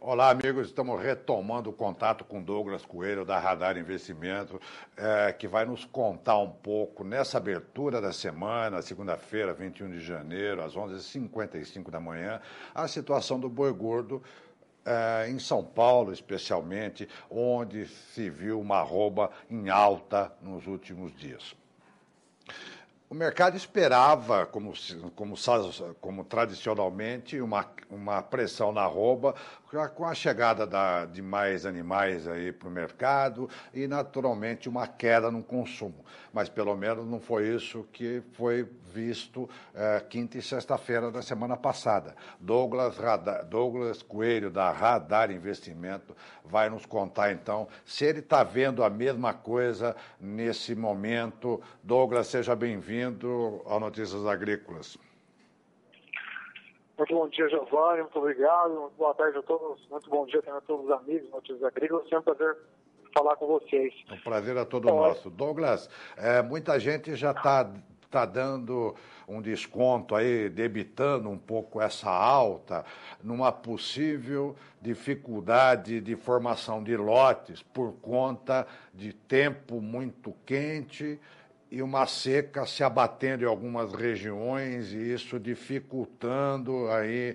Olá, amigos. Estamos retomando o contato com Douglas Coelho, da Radar Investimento, que vai nos contar um pouco, nessa abertura da semana, segunda-feira, 21 de janeiro, às 11h55 da manhã, a situação do boi gordo em São Paulo, especialmente, onde se viu uma arroba em alta nos últimos dias. O mercado esperava, como tradicionalmente, uma pressão na arroba, com a chegada de mais animais aí para o mercado e, naturalmente, uma queda no consumo. Mas, pelo menos, não foi isso que foi visto quinta e sexta-feira da semana passada. Douglas Coelho, da Radar Investimento, vai nos contar, então, se ele está vendo a mesma coisa nesse momento. Douglas, seja bem-vindo ao Notícias Agrícolas. Muito bom dia, Giovanni, muito obrigado, muito boa tarde a todos, muito bom dia também a todos os amigos do Notícias Agrícolas, sempre um prazer falar com vocês. O prazer é todo nosso. Douglas, muita gente já está dando um desconto aí, debitando um pouco essa alta, numa possível dificuldade de formação de lotes por conta de tempo muito quente e uma seca se abatendo em algumas regiões e isso dificultando aí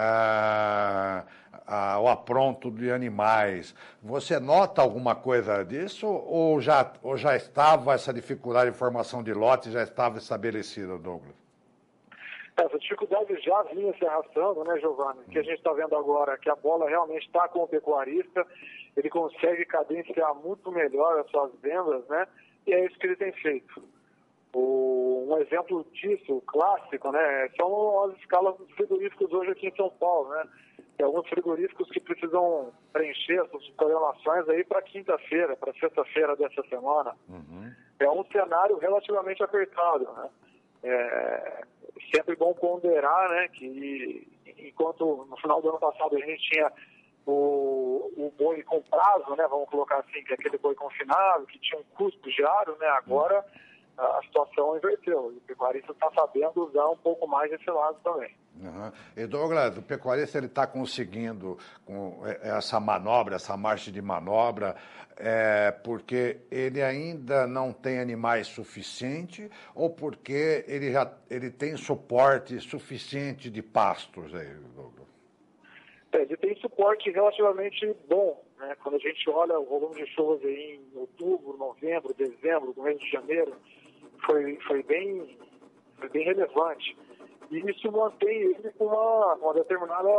o apronto de animais. Você nota alguma coisa disso ou já estava essa dificuldade de formação de lotes, já estava estabelecida, Douglas? Essa dificuldade já vinha se arrastando, né, Giovanni? O que a gente está vendo agora é que a bola realmente está com o pecuarista, ele consegue cadenciar muito melhor as suas vendas, né? E é isso que ele tem feito. Um exemplo disso, clássico, né, são as escalas dos frigoríficos hoje aqui em São Paulo, né? Tem alguns frigoríficos que precisam preencher as suas programações aí para quinta-feira, para sexta-feira dessa semana. Uhum. É um cenário relativamente apertado, né? Sempre bom ponderar, né, que enquanto no final do ano passado a gente tinha o boi com prazo, né, vamos colocar assim, que é aquele boi confinado, que tinha um custo diário, né, agora a situação inverteu. O pecuarista está sabendo usar um pouco mais esse lado também. Uhum. E Douglas, o pecuarista está conseguindo com essa manobra, essa marcha de manobra, porque ele ainda não tem animais suficiente ou porque ele tem suporte suficiente de pastos aí, Douglas? Ele tem suporte relativamente bom, né? Quando a gente olha o volume de chuvas aí em outubro, novembro, dezembro, no mês de janeiro, foi bem relevante. E isso mantém ele com uma determinado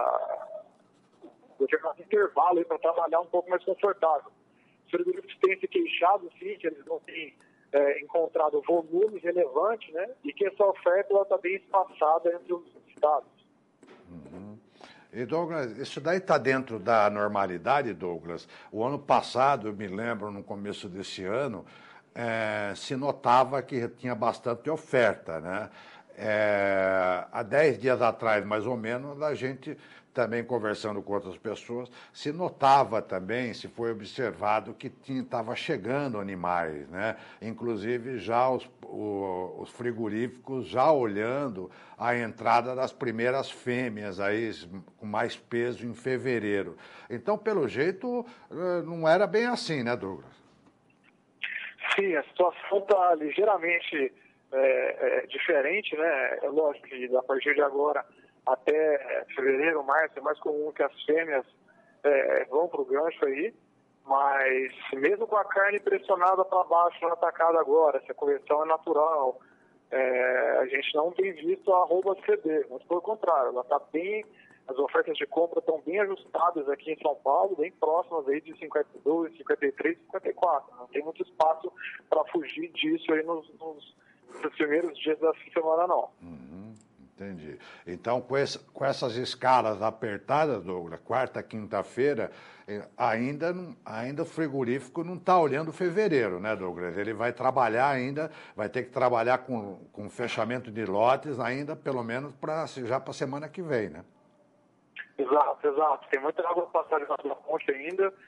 intervalo para trabalhar um pouco mais confortável. Os frigoríficos têm se queixado, sim, que eles não têm encontrado volume relevante, né? E que essa oferta está bem espaçada entre os estados. Uhum. E Douglas, isso daí está dentro da normalidade, Douglas? O ano passado, eu me lembro, no começo desse ano, se notava que tinha bastante oferta, né? Há 10 dias atrás, mais ou menos, a gente também conversando com outras pessoas, se notava também, se foi observado que estava chegando animais, né? Inclusive já os frigoríficos já olhando a entrada das primeiras fêmeas aí com mais peso em fevereiro. Então, pelo jeito, não era bem assim, né, Douglas? Sim, a situação está ligeiramente diferente, né? É lógico que a partir de agora até fevereiro, março, é mais comum que as fêmeas vão para o gancho aí, mas mesmo com a carne pressionada para baixo no atacado agora, se a correção é natural, a gente não tem visto a arroba ceder, mas pelo contrário, ela está bem, as ofertas de compra estão bem ajustadas aqui em São Paulo, bem próximas aí de 52, 53, 54. Não tem muito espaço para fugir disso aí nos primeiros dias da semana, não. Uhum, entendi. Então, com essas escalas apertadas, Douglas, quarta, quinta-feira, ainda o frigorífico não está olhando fevereiro, né, Douglas? Ele vai trabalhar ainda, vai ter que trabalhar com fechamento de lotes ainda, pelo menos já para a semana que vem, né? Exato. Tem muita água passada na ponte ainda.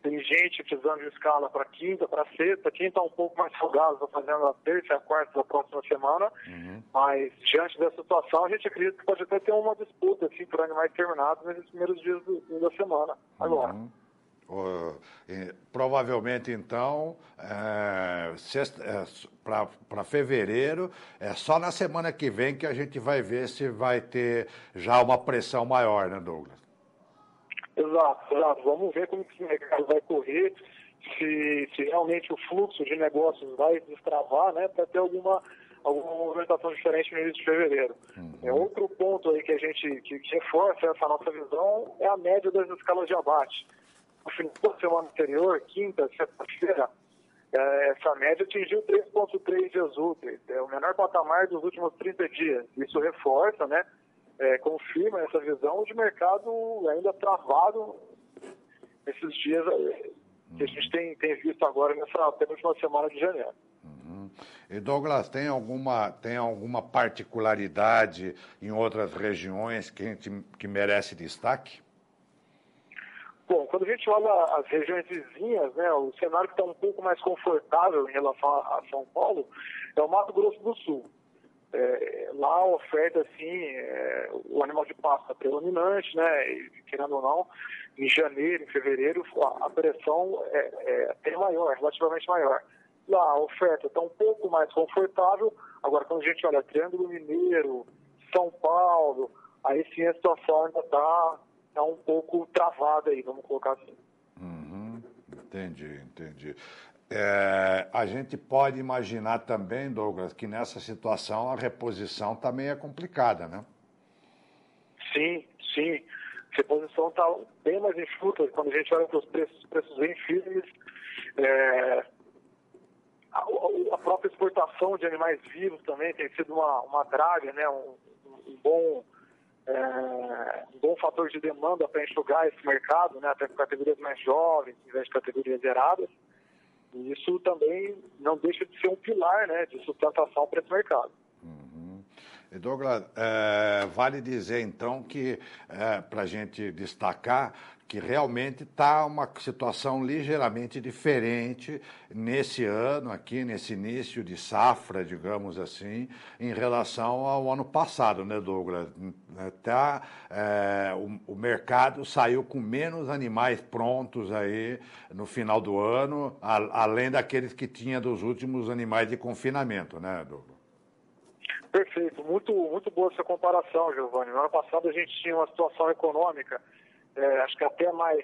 Tem gente precisando de escala para quinta, para sexta. Quem está um pouco mais folgado está fazendo a terça e a quarta da próxima semana. Mas, diante dessa situação, a gente acredita que pode até ter uma disputa assim, por animais terminados nesses primeiros dias da semana, agora. Provavelmente, então, para fevereiro, é só na semana que vem que a gente vai ver se vai ter já uma pressão maior, né, Douglas? Exato. Vamos ver como que esse mercado vai correr, se realmente o fluxo de negócios vai destravar, né, para ter alguma movimentação diferente no início de fevereiro. Outro ponto aí que a gente que reforça essa nossa visão é a média das escalas de abate. No final da semana anterior, quinta, sexta-feira, essa média atingiu 3,3 dias úteis. É o menor patamar dos últimos 30 dias. Isso reforça, né? Confirma essa visão de mercado ainda travado nesses dias que a gente tem visto agora nessa penúltima semana de janeiro. E Douglas, tem alguma particularidade em outras regiões que merece destaque? Bom, quando a gente olha as regiões vizinhas, né, o cenário que está um pouco mais confortável em relação a São Paulo é o Mato Grosso do Sul. Lá a oferta, assim, o animal de pasta predominante, né, e, querendo ou não, em janeiro, em fevereiro, a pressão é até maior, relativamente maior. Lá a oferta está um pouco mais confortável, agora quando a gente olha Triângulo Mineiro, São Paulo, aí sim a situação ainda está um pouco travada aí, vamos colocar assim. Entendi. A gente pode imaginar também, Douglas, que nessa situação a reposição também é complicada, né? Sim. A reposição está bem mais enxuta quando a gente olha para os preços bem firmes. A própria exportação de animais vivos também tem sido uma draga, né? Um bom fator de demanda para enxugar esse mercado, né? Até com categorias mais jovens, em vez de categorias zeradas. E isso também não deixa de ser um pilar, né, de sustentação para esse mercado. E Douglas, vale dizer então que, para a gente destacar, que realmente está uma situação ligeiramente diferente nesse ano aqui, nesse início de safra, digamos assim, em relação ao ano passado, né, Douglas? O mercado saiu com menos animais prontos aí no final do ano, além daqueles que tinha dos últimos animais de confinamento, né, Douglas? Perfeito, muito boa essa comparação, Giovanni. No ano passado a gente tinha uma situação econômica, acho que até mais,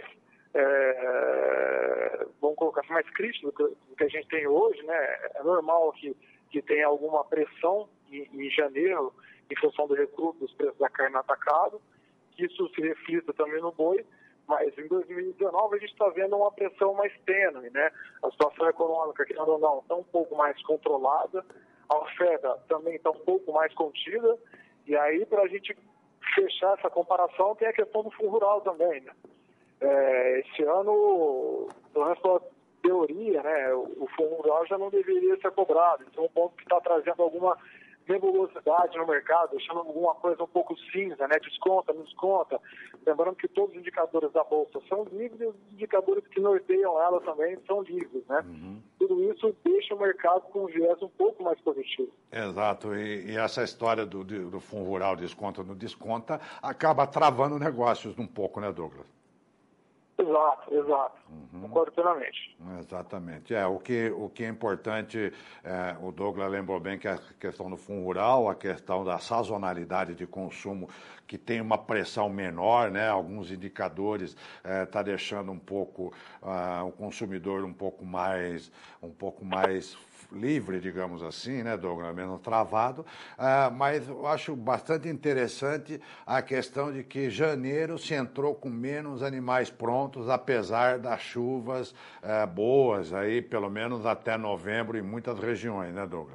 vamos colocar assim, mais crítica do que a gente tem hoje, né? É normal que tenha alguma pressão em janeiro, em função do recruto dos preços da carne no atacado, que isso se reflita também no boi, mas em 2019 a gente está vendo uma pressão mais tênue, né? A situação econômica, querendo ou não, está um pouco mais controlada, a oferta também está um pouco mais contida, e aí para a gente fechar essa comparação tem a questão do fundo rural também, né? Esse ano, pelo menos pela teoria, né, o fundo rural já não deveria ser cobrado, então é um ponto que está trazendo alguma nebulosidade no mercado, deixando alguma coisa um pouco cinza, né? Desconta, não desconta. Lembrando que todos os indicadores da Bolsa são livres e os indicadores que norteiam ela também são livres, né? Tudo isso deixa o mercado com um viés um pouco mais positivo. Exato, e essa história do fundo rural desconta ou não desconta acaba travando negócios um pouco, né, Douglas? Exato. Concordo plenamente. Exatamente. O que é importante, o Douglas lembrou bem que a questão do fundo rural, a questão da sazonalidade de consumo, que tem uma pressão menor, né? Alguns indicadores está deixando um pouco o consumidor um pouco mais livre, digamos assim, né, Douglas, menos travado, mas eu acho bastante interessante a questão de que janeiro se entrou com menos animais prontos, apesar das chuvas boas, aí, pelo menos até novembro em muitas regiões, né, Douglas?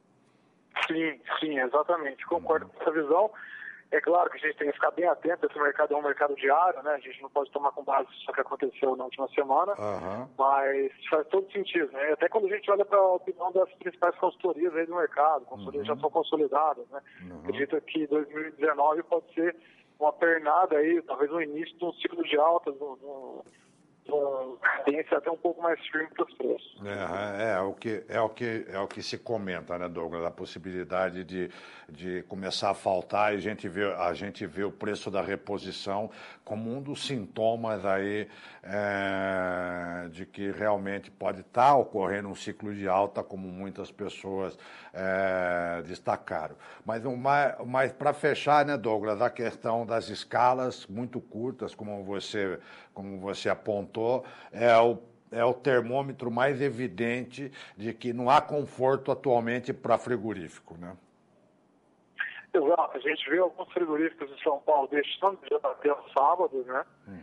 Sim, exatamente. Concordo com essa visão. É claro que a gente tem que ficar bem atento, esse mercado é um mercado diário, né? A gente não pode tomar com base isso que aconteceu na última semana, mas faz todo sentido, né? Até quando a gente olha para a opinião das principais consultorias aí do mercado, consultorias já são consolidadas, né? Acredito que 2019 pode ser uma pernada aí, talvez o início de um ciclo de altas dos tendência até um pouco mais firme para os preços. É o que se comenta, né, Douglas? A possibilidade de começar a faltar e a gente vê o preço da reposição como um dos sintomas aí de que realmente pode estar ocorrendo um ciclo de alta, como muitas pessoas destacaram. Mas para fechar, né, Douglas, a questão das escalas muito curtas, como você apontou, é o termômetro mais evidente de que não há conforto atualmente para frigorífico, né? Exato, a gente vê alguns frigoríficos de São Paulo deixando de abater aos sábados, né?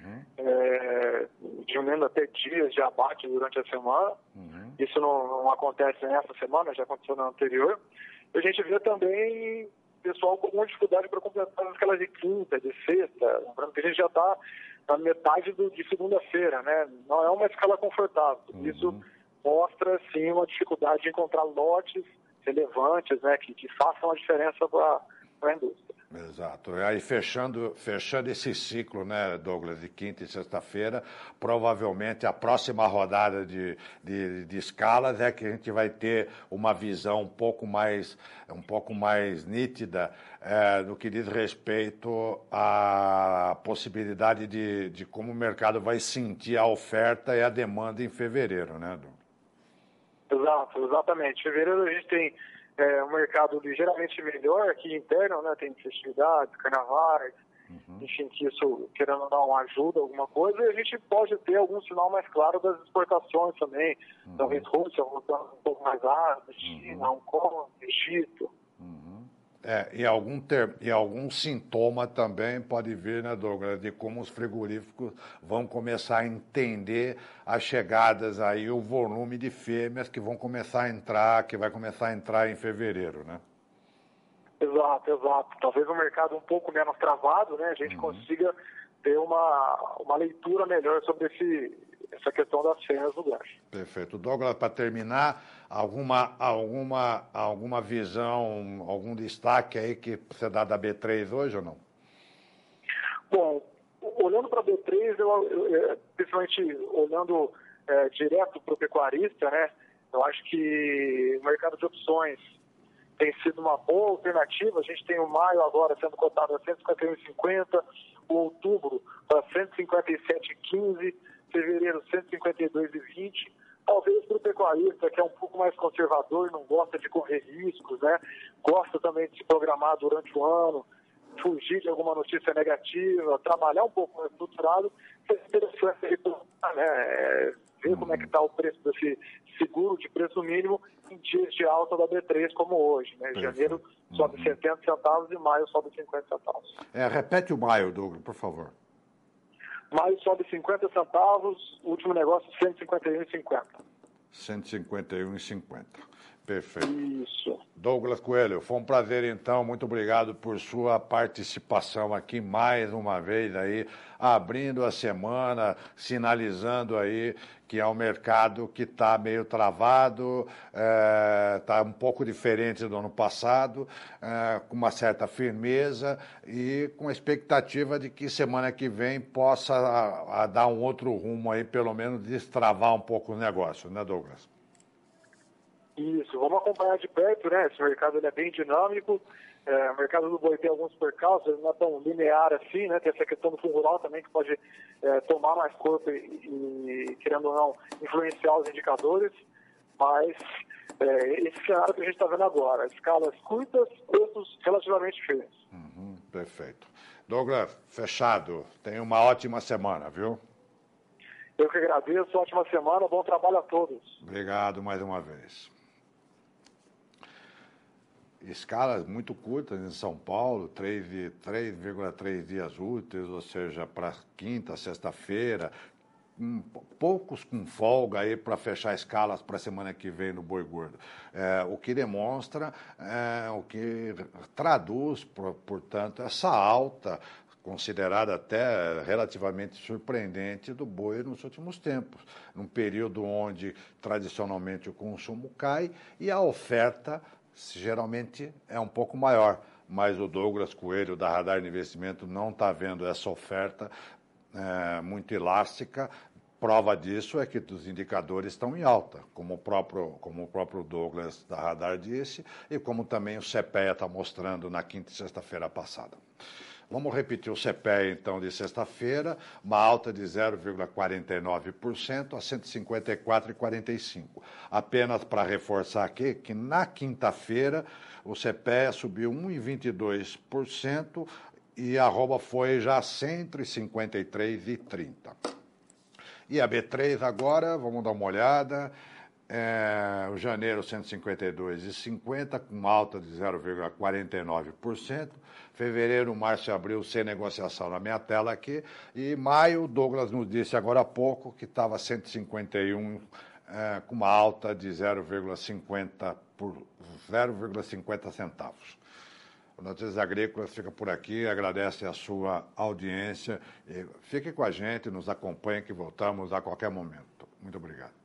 Diminuindo até dias de abate durante a semana. Isso não acontece nessa semana, já aconteceu na anterior. E a gente vê também pessoal com alguma dificuldade para completar as escalas de quinta, de sexta. Lembrando que a gente já está na metade de segunda-feira, né? Não é uma escala confortável. Isso mostra, sim, uma dificuldade de encontrar lotes relevantes, né? Que façam a diferença para a indústria. Exato. E aí, fechando esse ciclo, né, Douglas, de quinta e sexta-feira, provavelmente a próxima rodada de escalas é que a gente vai ter uma visão um pouco mais nítida no que diz respeito à possibilidade de como o mercado vai sentir a oferta e a demanda em fevereiro, né, Douglas? Exatamente. Em fevereiro a gente tem um mercado ligeiramente melhor aqui interno, né? Tem festividades, carnavais, enfim, que isso, querendo ou não, ajuda alguma coisa, e a gente pode ter algum sinal mais claro das exportações também, talvez Rússia voltando um pouco mais rápido, China, Hong Kong, Egito. E algum sintoma também pode vir, né, Douglas, de como os frigoríficos vão começar a entender as chegadas aí, o volume de fêmeas que vai começar a entrar em fevereiro, né? Exato. Talvez um mercado um pouco menos travado, né, a gente consiga ter uma leitura melhor sobre essa questão das fêmeas do gancho. Perfeito. Douglas, para terminar, alguma visão, algum destaque aí que você dá da B3 hoje ou não? Bom, olhando para a B3, principalmente olhando direto para o pecuarista, né, eu acho que o mercado de opções tem sido uma boa alternativa. A gente tem o maio agora sendo cotado a 151,50, o outubro para 157,15, fevereiro 152,20. Talvez para o pecuarista, que é um pouco mais conservador, não gosta de correr riscos, né? Gosta também de se programar durante o ano, fugir de alguma notícia negativa, trabalhar um pouco mais estruturado, é interessante, né? Ver como é que está o preço desse seguro de preço mínimo em dias de alta da B3 como hoje, né? Em janeiro sobe 70 centavos e maio sobe 50 centavos. Repete o maio, Douglas, por favor. Maio sobe 50 centavos, último negócio 151,50. 151,50. Perfeito. Isso. Douglas Coelho, foi um prazer então, muito obrigado por sua participação aqui mais uma vez aí, abrindo a semana, sinalizando aí que é um mercado que está meio travado, está um pouco diferente do ano passado, com uma certa firmeza e com a expectativa de que semana que vem possa dar um outro rumo aí, pelo menos destravar um pouco o negócio, né, Douglas? Isso, vamos acompanhar de perto, né? Esse mercado ele é bem dinâmico. O mercado do boi tem alguns percalços, ele não é tão linear assim, né? Tem essa questão do fundo rural também que pode tomar mais corpo e, querendo ou não, influenciar os indicadores. Mas esse cenário que a gente está vendo agora, escalas curtas, preços relativamente firmes. Perfeito. Douglas, fechado. Tenha uma ótima semana, viu? Eu que agradeço, ótima semana, bom trabalho a todos. Obrigado mais uma vez. Escalas muito curtas em São Paulo, 3,3 dias úteis, ou seja, para quinta, sexta-feira, poucos com folga aí para fechar escalas para a semana que vem no boi gordo. O que demonstra, o que traduz, portanto, essa alta, considerada até relativamente surpreendente, do boi nos últimos tempos, num período onde tradicionalmente o consumo cai e a oferta geralmente é um pouco maior, mas o Douglas Coelho, da Radar Investimento, não está vendo essa oferta muito elástica prova disso é que os indicadores estão em alta, como o próprio Douglas da Radar disse, e como também o CPEA está mostrando na quinta e sexta-feira passada. Vamos repetir o CPEA, então, de sexta-feira, uma alta de 0,49% a 154,45. Apenas para reforçar aqui que na quinta-feira o CPEA subiu 1,22% e a arroba foi já 153,30. E a B3 agora, vamos dar uma olhada, o janeiro 152,50 com alta de 0,49%, fevereiro, março e abril sem negociação na minha tela aqui, e maio, Douglas nos disse agora há pouco que estava 151 com uma alta de 0,50 centavos. O Notícias Agrícolas fica por aqui, agradece a sua audiência. E fique com a gente, nos acompanhe que voltamos a qualquer momento. Muito obrigado.